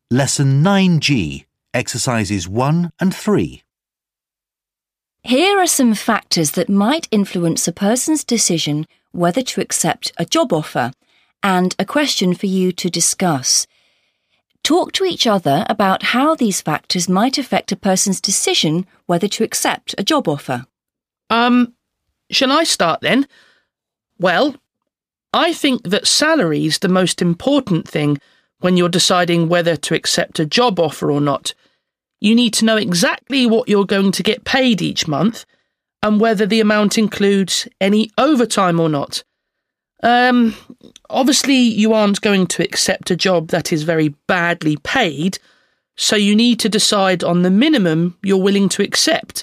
Lesson 9G, Exercises 1 and 3. Here are some factors that might influence a person's decision whether to accept a job offer, and a question for you to discuss. Talk to each other about how these factors might affect a person's decision whether to accept a job offer. Shall I start then? Well, I think that salary's the most important thing when you're deciding whether to accept a job offer or not. You need to know exactly what you're going to get paid each month and whether the amount includes any overtime or not. Obviously you aren't going to accept a job that is very badly paid, so you need to decide on the minimum you're willing to accept.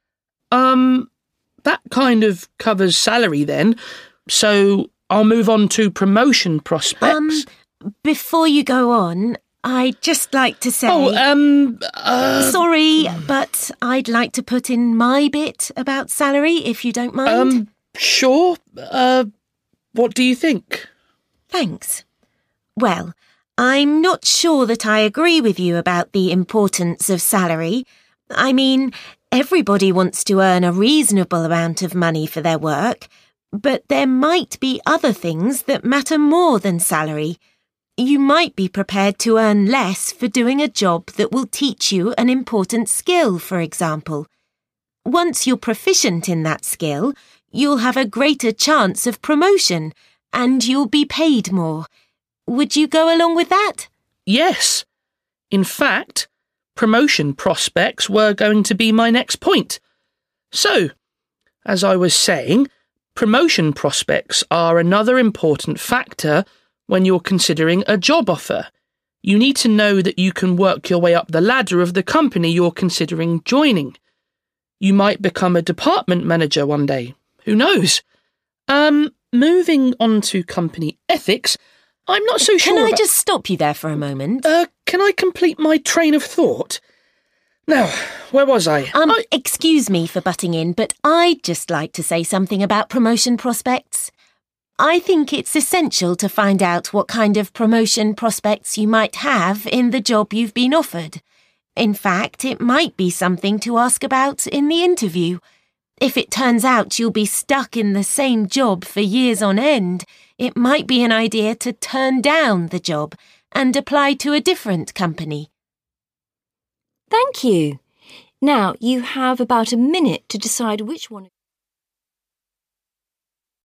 That kind of covers salary then, so I'll move on to promotion prospects. Before you go on, I'd just like to say... Sorry, but I'd like to put in my bit about salary, if you don't mind. Sure. What do you think? Thanks. Well, I'm not sure that I agree with you about the importance of salary. I mean, everybody wants to earn a reasonable amount of money for their work, but there might be other things that matter more than salary. You might be prepared to earn less for doing a job that will teach you an important skill, for example. Once you're proficient in that skill, you'll have a greater chance of promotion, and you'll be paid more. Would you go along with that? Yes. In fact, promotion prospects were going to be my next point. So, as I was saying, promotion prospects are another important factor when you're considering a job offer. You need to know that you can work your way up the ladder of the company you're considering joining. You might become a department manager one day. Who knows? Moving on to company ethics, I'm not so sure. Can I just stop you there for a moment? Can I complete my train of thought? Now, where was I? Excuse me for butting in, but I'd just like to say something about promotion prospects. I think it's essential to find out what kind of promotion prospects you might have in the job you've been offered. In fact, it might be something to ask about in the interview. If it turns out you'll be stuck in the same job for years on end, it might be an idea to turn down the job and apply to a different company. Thank you. Now you have about a minute to decide which one...